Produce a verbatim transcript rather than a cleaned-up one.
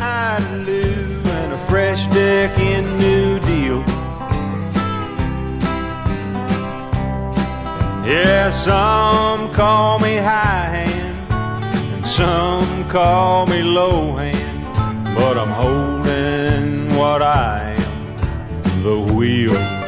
Idaloo and a fresh deck in New Deal. Yeah, some call me high hand and some call me low hand, but I'm holding what I am, the wheel.